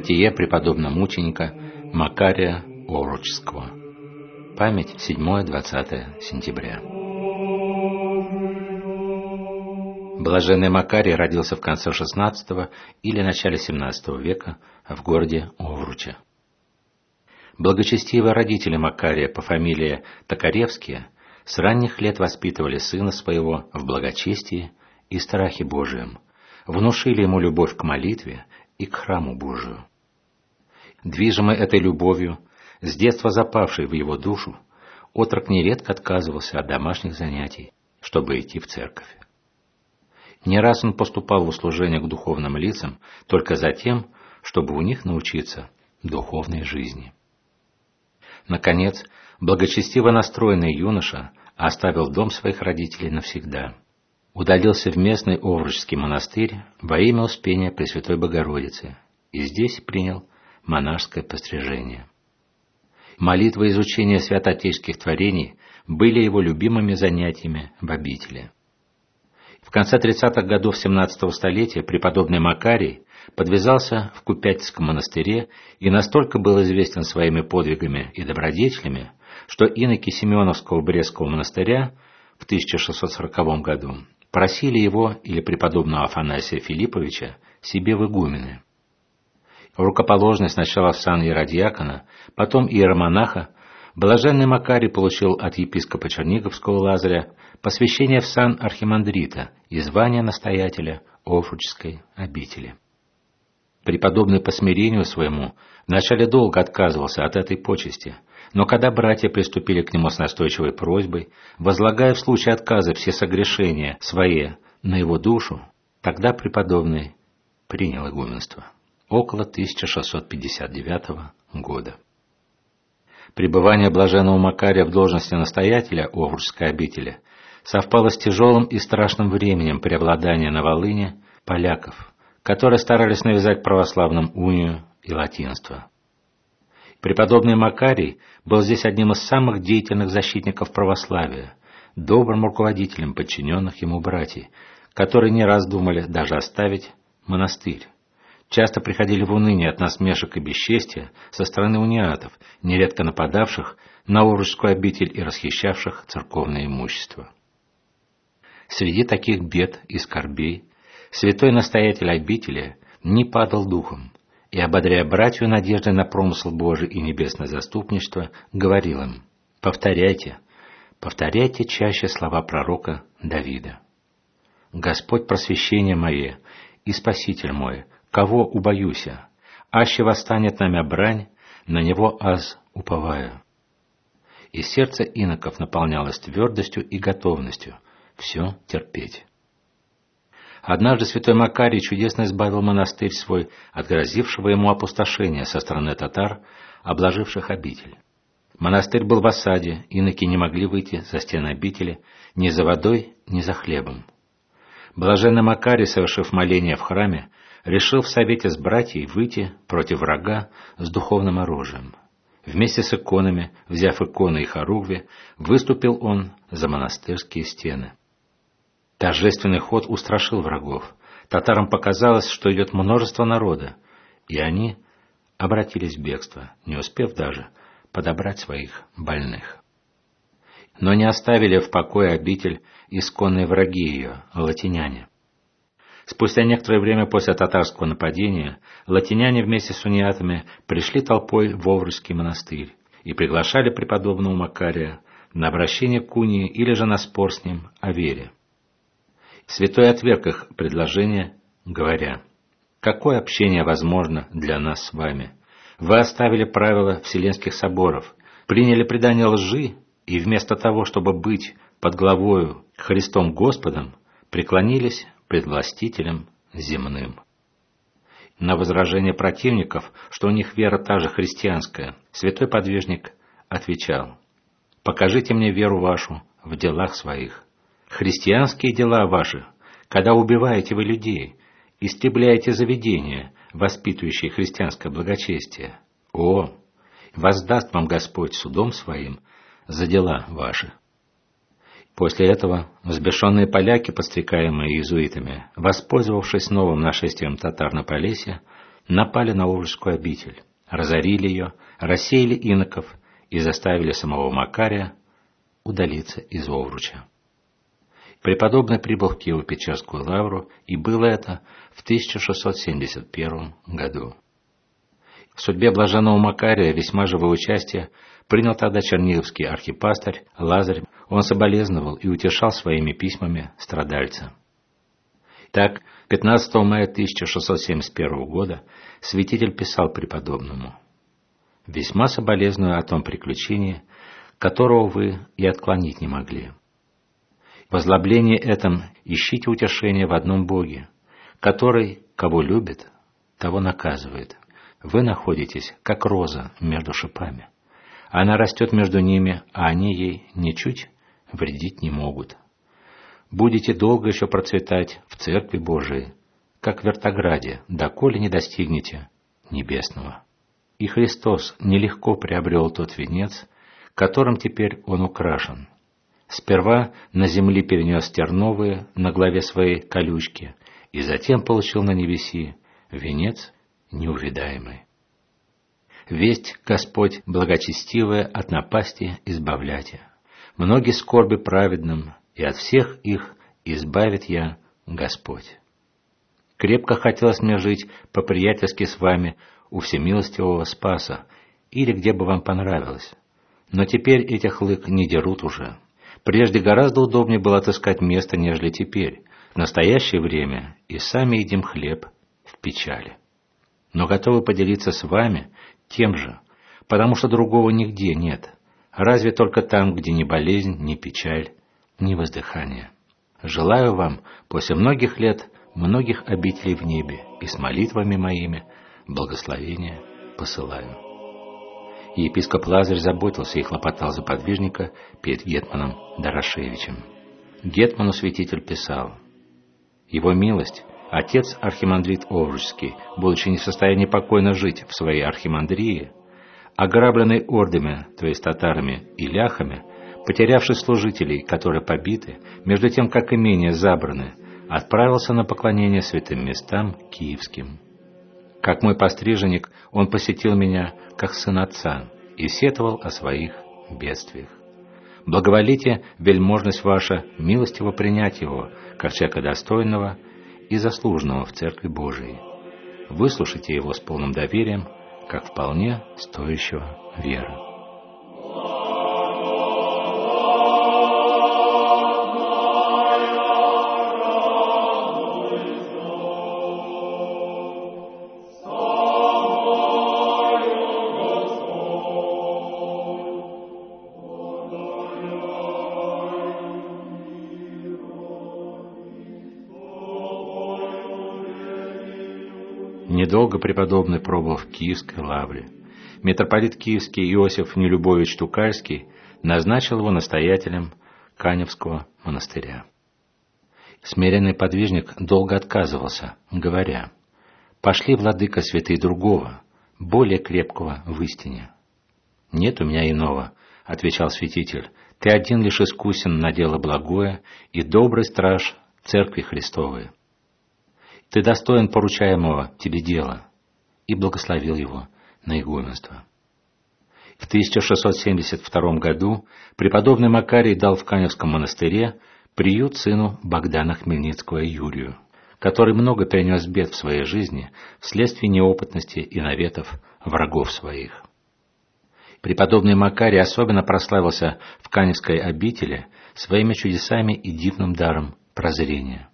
Житие преподобного мученика Макария Овручского. Память 7-20 сентября. Блаженный Макарий родился в конце XVI или начале XVII века в городе Овруче. Благочестивые родители Макария по фамилии Токаревские с ранних лет воспитывали сына своего в благочестии и страхе Божием, внушили ему любовь к молитве и к храму Божию. Движимый этой любовью, с детства запавшей в его душу, отрок нередко отказывался от домашних занятий, чтобы идти в церковь. Не раз он поступал в услужение к духовным лицам только за тем, чтобы у них научиться духовной жизни. Наконец, благочестиво настроенный юноша оставил дом своих родителей навсегда, удалился в местный Овручский монастырь во имя Успения Пресвятой Богородицы и здесь принял монашеское пострижение. Молитва и изучение святоотеческих творений были его любимыми занятиями в обители. В конце 30-х годов XVII столетия преподобный Макарий подвязался в Купятском монастыре и настолько был известен своими подвигами и добродетелями, что иноки Семеновского Брестского монастыря в 1640 году просили его или преподобного Афанасия Филипповича себе в игумены. Рукоположенный сначала в сан иеродиакона, потом иеромонаха, блаженный Макарий получил от епископа Черниговского Лазаря посвящение в сан архимандрита и звание настоятеля Овручской обители. Преподобный по смирению своему вначале долго отказывался от этой почести, но когда братья приступили к нему с настойчивой просьбой, возлагая в случае отказа все согрешения свои на его душу, тогда преподобный принял игуменство около 1659 года. Пребывание блаженного Макария в должности настоятеля Овручской обители совпало с тяжелым и страшным временем преобладания на Волыни поляков, которые старались навязать православным унию и латинство. Преподобный Макарий был здесь одним из самых деятельных защитников православия, добрым руководителем подчиненных ему братьев, которые не раз думали даже оставить монастырь. Часто приходили в уныние от насмешек и бесчестия со стороны униатов, нередко нападавших на Овручскую обитель и расхищавших церковное имущество. Среди таких бед и скорбей святой настоятель обители не падал духом и, ободряя братью надеждой на промысл Божий и небесное заступничество, говорил им: повторяйте чаще слова пророка Давида. «Господь просвещение мое и Спаситель мой, кого убоюся? Аще восстанет намя брань, на него аз уповаю». И сердце иноков наполнялось твердостью и готовностью все терпеть. Однажды святой Макарий чудесно избавил монастырь свой от грозившего ему опустошения со стороны татар, обложивших обитель. Монастырь был в осаде, иноки не могли выйти за стены обители ни за водой, ни за хлебом. Блаженный Макарий, совершив моление в храме, решил в совете с братьями выйти против врага с духовным оружием. Вместе с иконами, взяв иконы и хоругви, выступил он за монастырские стены. Торжественный ход устрашил врагов. Татарам показалось, что идет множество народа, и они обратились в бегство, не успев даже подобрать своих больных. Но не оставили в покое обитель исконные враги ее, латиняне. Спустя некоторое время после татарского нападения латиняне вместе с униатами пришли толпой в Овручский монастырь и приглашали преподобного Макария на обращение к унии или же на спор с ним о вере. Святой отверг их предложение, говоря: «Какое общение возможно для нас с вами? Вы оставили правила Вселенских соборов, приняли предание лжи и вместо того, чтобы быть под главою Христом Господом, преклонились пред властителем земным». На возражение противников, что у них вера та же христианская, святой подвижник отвечал: «Покажите мне веру вашу в делах своих. Христианские дела ваши, когда убиваете вы людей, истребляете заведения, воспитывающие христианское благочестие. О, воздаст вам Господь судом своим за дела ваши». После этого взбешенные поляки, подстрекаемые иезуитами, воспользовавшись новым нашествием татар на Полесье, напали на Овручскую обитель, разорили ее, рассеяли иноков и заставили самого Макария удалиться из Овруча. Преподобный прибыл в Киево-Печерскую лавру, и было это в 1671 году. В судьбе блаженного Макария весьма живое участие принял тогда черниговский архипастырь Лазарь. Он соболезновал и утешал своими письмами страдальца. Так, 15 мая 1671 года святитель писал преподобному: «Весьма соболезную о том приключении, которого вы и отклонить не могли. В озлоблении этом ищите утешение в одном Боге, который, кого любит, того наказывает. Вы находитесь, как роза между шипами. Она растет между ними, а они ей ничуть вредить не могут. Будете долго еще процветать в Церкви Божией, как в вертограде, доколе не достигнете небесного». И Христос нелегко приобрел тот венец, которым теперь он украшен. Сперва на земле перенес терновые на главе своей колючки, и затем получил на небеси венец неувидаемый. Весть Господь благочестивая от напасти избавляйте. Многие скорби праведным, и от всех их избавит я Господь. Крепко хотелось мне жить по-приятельски с вами у всемилостивого Спаса, или где бы вам понравилось. Но теперь этих лык не дерут уже. Прежде гораздо удобнее было отыскать место, нежели теперь. В настоящее время и сами едим хлеб в печали. Но готовы поделиться с вами тем же, потому что другого нигде нет. Разве только там, где ни болезнь, ни печаль, ни воздыхание. Желаю вам после многих лет многих обителей в небе, и с молитвами моими благословения посылаю. Епископ Лазарь заботился и хлопотал за подвижника перед гетманом Дорошевичем. Гетману святитель писал: «Его милость, отец архимандрит Овручский, будучи не в состоянии покойно жить в своей архимандрии, ограбленный ордами, то есть татарами и ляхами, потерявший служителей, которые побиты, между тем, как имения забраны, отправился на поклонение святым местам киевским. Как мой постриженник, он посетил меня, как сын отца, и сетовал о своих бедствиях. Благоволите вельможность ваша милостиво принять его, как человека достойного и заслуженного в Церкви Божией. Выслушайте его с полным доверием, как вполне стоящего веры». Недолго преподобный пробыл в Киевской лавре. Митрополит Киевский Иосиф Нелюбович Тукальский назначил его настоятелем Каневского монастыря. Смиренный подвижник долго отказывался, говоря: «Пошли, владыка, святые другого, более крепкого в истине». «Нет у меня иного», — отвечал святитель, — «ты один лишь искусен на дело благое и добрый страж Церкви Христовой. Ты достоин поручаемого тебе дела», и благословил его на игуменство. В 1672 году преподобный Макарий дал в Каневском монастыре приют сыну Богдана Хмельницкого Юрию, который много перенес бед в своей жизни вследствие неопытности и наветов врагов своих. Преподобный Макарий особенно прославился в Каневской обители своими чудесами и дивным даром прозрения.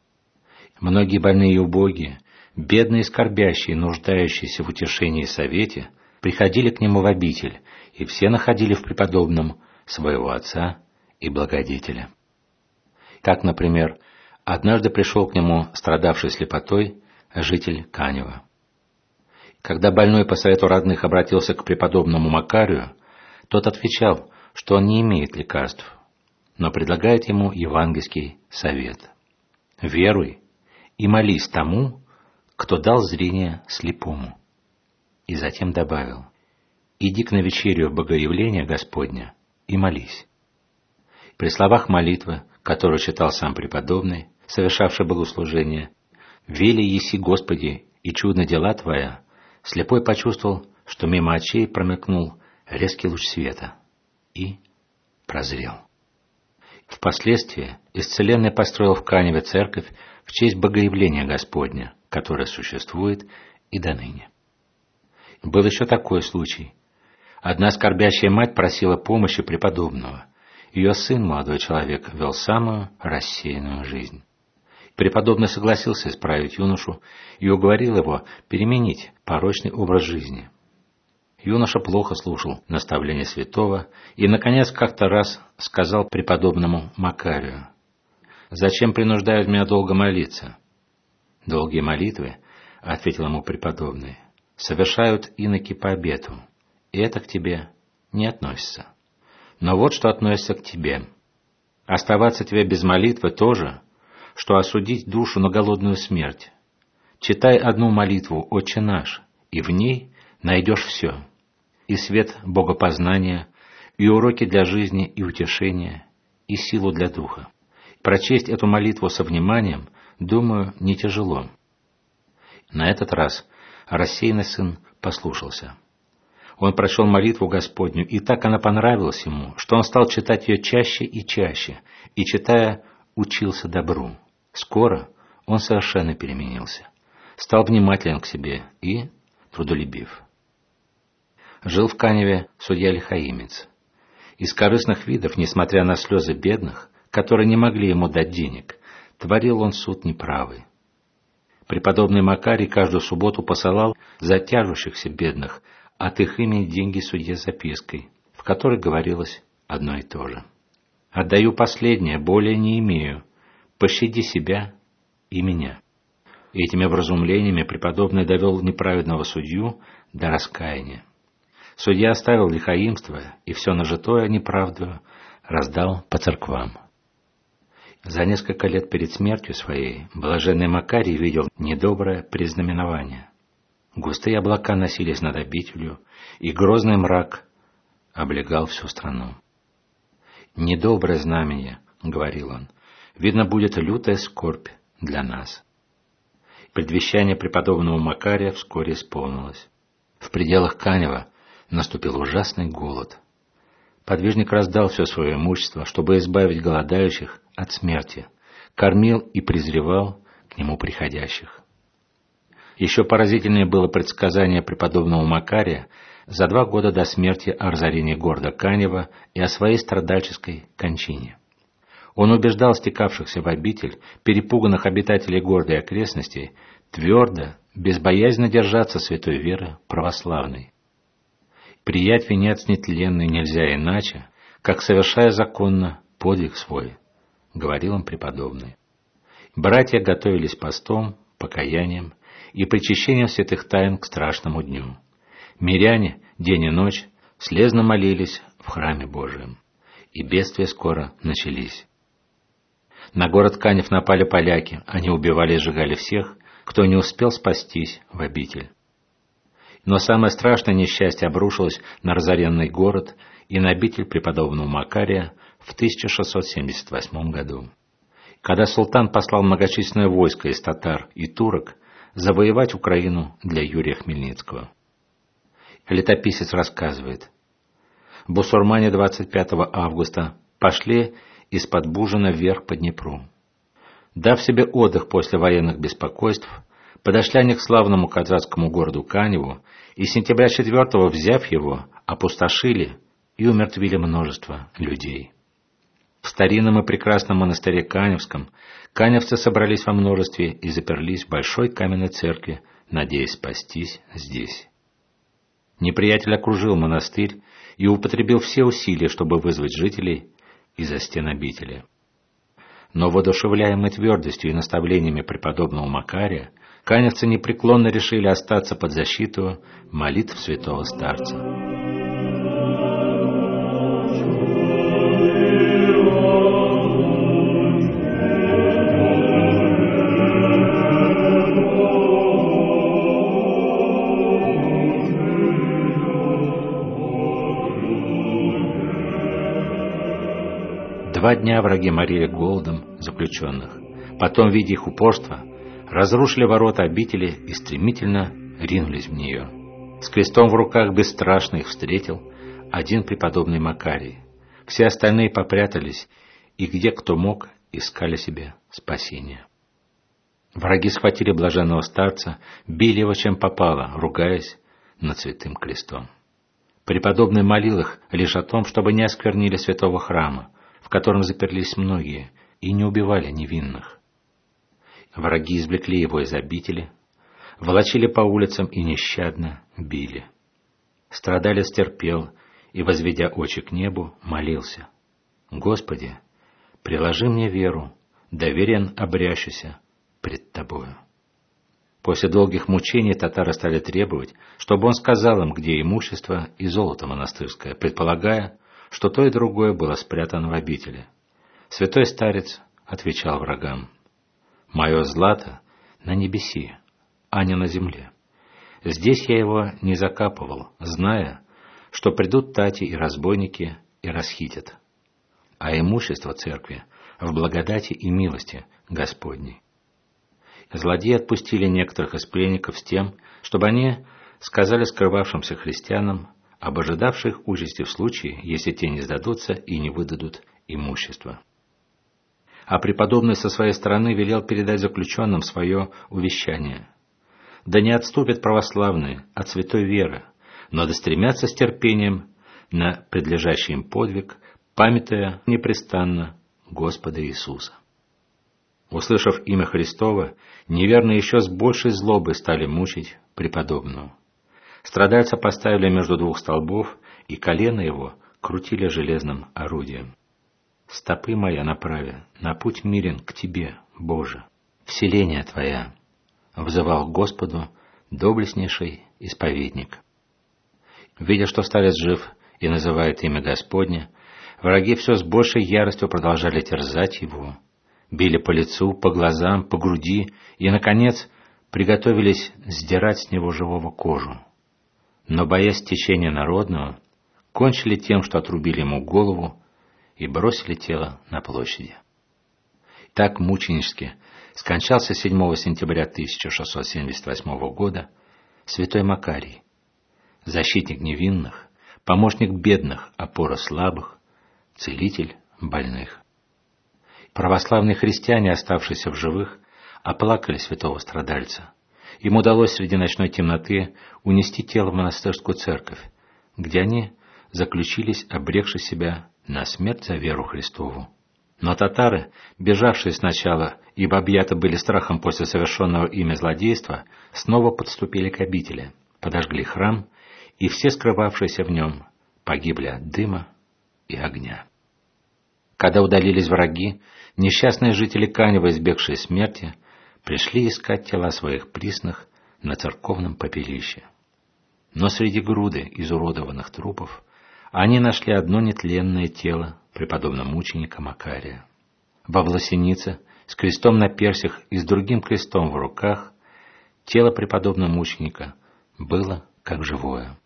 Многие больные и убогие, бедные и скорбящие, нуждающиеся в утешении и совете, приходили к нему в обитель, и все находили в преподобном своего отца и благодетеля. Так, например, однажды пришел к нему страдавший слепотой житель Канева. Когда больной по совету родных обратился к преподобному Макарию, тот отвечал, что он не имеет лекарств, но предлагает ему евангельский совет: «Веруй и молись тому, кто дал зрение слепому». И затем добавил: «Иди к навечерию Богоявления Господня и молись». При словах молитвы, которую читал сам преподобный, совершавший богослужение: «Вели еси, Господи, и чудны дела Твоя, слепой почувствовал, что мимо очей промелькнул резкий луч света и прозрел. Впоследствии исцеленный построил в Каневе церковь в честь Богоявления Господня, которое существует и доныне. Был еще такой случай. Одна скорбящая мать просила помощи преподобного. Ее сын, молодой человек, вел самую рассеянную жизнь. Преподобный согласился исправить юношу и уговорил его переменить порочный образ жизни. Юноша плохо слушал наставления святого и, наконец, как-то раз сказал преподобному Макарию: «Зачем принуждают меня долго молиться?» «Долгие молитвы, — ответил ему преподобный, — совершают иноки по обету, и это к тебе не относится. Но вот что относится к тебе. Оставаться тебе без молитвы тоже, что осудить душу на голодную смерть. Читай одну молитву «Отче наш», и в ней найдешь все: и свет богопознания, и уроки для жизни и утешения, и силу для духа. Прочесть эту молитву со вниманием, думаю, не тяжело». На этот раз рассеянный сын послушался. Он прочел молитву Господню, и так она понравилась ему, что он стал читать ее чаще, и, читая, учился добру. Скоро он совершенно переменился, стал внимателен к себе и трудолюбив. Жил в Каневе судья Лихаимец. Из корыстных видов, несмотря на слезы бедных, которые не могли ему дать денег, творил он суд неправый. Преподобный Макарий каждую субботу посылал за тяжущихся бедных от их имени деньги судье запиской, в которой говорилось одно и то же: «Отдаю последнее, более не имею, пощади себя и меня». Этими вразумлениями преподобный довел неправедного судью до раскаяния. Судья оставил лихаимство и все нажитое неправдою раздал по церквам. За несколько лет перед смертью своей блаженный Макарий видел недоброе предзнаменование. Густые облака носились над обителью, и грозный мрак облегал всю страну. «Недоброе знамение, — говорил он, — видно, будет лютая скорбь для нас». Предвещание преподобного Макария вскоре исполнилось. В пределах Канева наступил ужасный голод. Подвижник раздал все свое имущество, чтобы избавить голодающих от смерти, кормил и презревал к нему приходящих. Еще поразительнее было предсказание преподобного Макария за 2 года до смерти о разорении города Канева и о своей страдальческой кончине. Он убеждал стекавшихся в обитель, перепуганных обитателей города и окрестностей, твердо, безбоязненно держаться святой веры православной. Приять венец нетленный нельзя иначе, как совершая законно подвиг свой, — говорил он преподобный. Братья готовились постом, покаянием и причащением святых тайн к страшному дню. Миряне день и ночь слезно молились в храме Божием, и бедствия скоро начались. На город Канев напали поляки, они убивали и сжигали всех, кто не успел спастись в обитель. Но самое страшное несчастье обрушилось на разоренный город и на обитель преподобного Макария в 1678 году, когда султан послал многочисленное войско из татар и турок завоевать Украину для Юрия Хмельницкого. Летописец рассказывает: бусурмане 25 августа пошли из-под Бужина вверх по Днепру. Дав себе отдых после военных беспокойств, подошли они к славному казацкому городу Каневу и сентября 4-го, взяв его, опустошили и умертвили множество людей. В старинном и прекрасном монастыре Каневском каневцы собрались во множестве и заперлись в большой каменной церкви, надеясь спастись здесь. Неприятель окружил монастырь и употребил все усилия, чтобы вызвать жителей из-за стен обители. Но воодушевляемые твердостью и наставлениями преподобного Макария, каневцы непреклонно решили остаться под защиту молитв святого старца. Два дня враги морили голодом заключенных. Потом, видя их упорство, разрушили ворота обители и стремительно ринулись в нее. С крестом в руках бесстрашно их встретил один преподобный Макарий. Все остальные попрятались, и где кто мог, искали себе спасения. Враги схватили блаженного старца, били его чем попало, ругаясь над святым крестом. Преподобный молил их лишь о том, чтобы не осквернили святого храма, в котором заперлись многие, и не убивали невинных. Враги извлекли его из обители, волочили по улицам и нещадно били. Страдалец терпел и, возведя очи к небу, молился: «Господи, приложи мне веру, доверен обрящуся пред Тобою». После долгих мучений татары стали требовать, чтобы он сказал им, где имущество и золото монастырское, предполагая, что то и другое было спрятано в обители. Святой старец отвечал врагам: «Мое злато на небеси, а не на земле. Здесь я его не закапывал, зная, что придут тати и разбойники и расхитят, а имущество церкви в благодати и милости Господней». Злодеи отпустили некоторых из пленников с тем, чтобы они сказали скрывавшимся христианам об ожидавших участи в случае, если те не сдадутся и не выдадут имущество. А преподобный со своей стороны велел передать заключенным свое увещание: «Да не отступят православные от святой веры, но да стремятся с терпением на предлежащий им подвиг, памятуя непрестанно Господа Иисуса». Услышав имя Христово, неверные еще с большей злобой стали мучить преподобного. Страдальца поставили между двух столбов, и колено его крутили железным орудием. «Стопы моя направя на путь мирен к Тебе, Боже, вселение Твоя», — взывал к Господу доблестнейший исповедник. Видя, что старец жив и называет имя Господне, враги все с большей яростью продолжали терзать его, били по лицу, по глазам, по груди и, наконец, приготовились сдирать с него живого кожу. Но, боясь течения народного, кончили тем, что отрубили ему голову и бросили тело на площади. Так мученически скончался 7 сентября 1678 года святой Макарий, защитник невинных, помощник бедных, опора слабых, целитель больных. Православные христиане, оставшиеся в живых, оплакали святого страдальца. Им удалось среди ночной темноты унести тело в монастырскую церковь, где они заключились, обрекши себя на смерть за веру Христову. Но татары, бежавшие сначала, ибо объяты были страхом после совершенного ими злодейства, снова подступили к обители, подожгли храм, и все скрывавшиеся в нем погибли от дыма и огня. Когда удалились враги, несчастные жители Канева, избегшие смерти, пришли искать тела своих присных на церковном попелище. Но среди груды изуродованных трупов они нашли одно нетленное тело преподобного мученика Макария. Во власенице, с крестом на персях и с другим крестом в руках, тело преподобного мученика было как живое.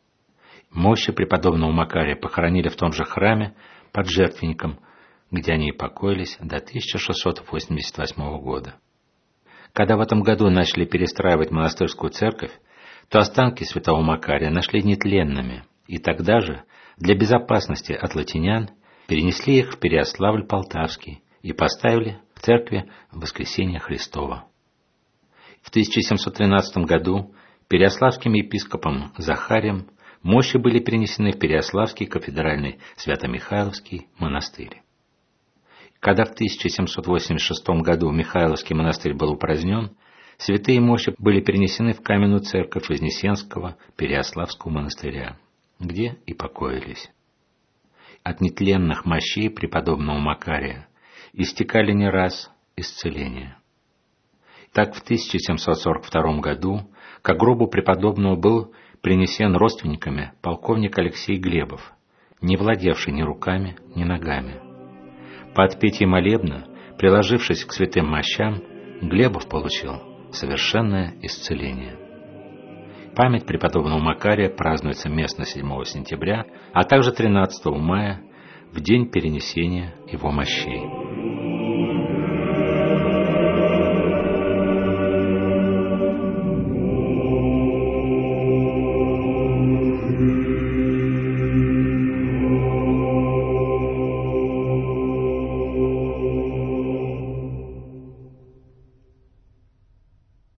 Мощи преподобного Макария похоронили в том же храме под жертвенником, где они и покоились до 1688 года. Когда в этом году начали перестраивать монастырскую церковь, то останки святого Макария нашли нетленными, и тогда же, для безопасности от латинян, перенесли их в Переяславль-Полтавский и поставили в церкви Воскресения Христова. В 1713 году переяславским епископом Захарием мощи были перенесены в Переяславский кафедральный Свято-Михайловский монастырь. Когда в 1786 году Михайловский монастырь был упразднен, святые мощи были перенесены в каменную церковь Вознесенского Переяславского монастыря, где и покоились. От нетленных мощей преподобного Макария истекали не раз исцеления. Так в 1742 году к гробу преподобного был принесен родственниками полковник Алексей Глебов, не владевший ни руками, ни ногами. По отпетии молебна, приложившись к святым мощам, Глебов получил совершенное исцеление. Память преподобного Макария празднуется местно 7 сентября, а также 13 мая, в день перенесения его мощей.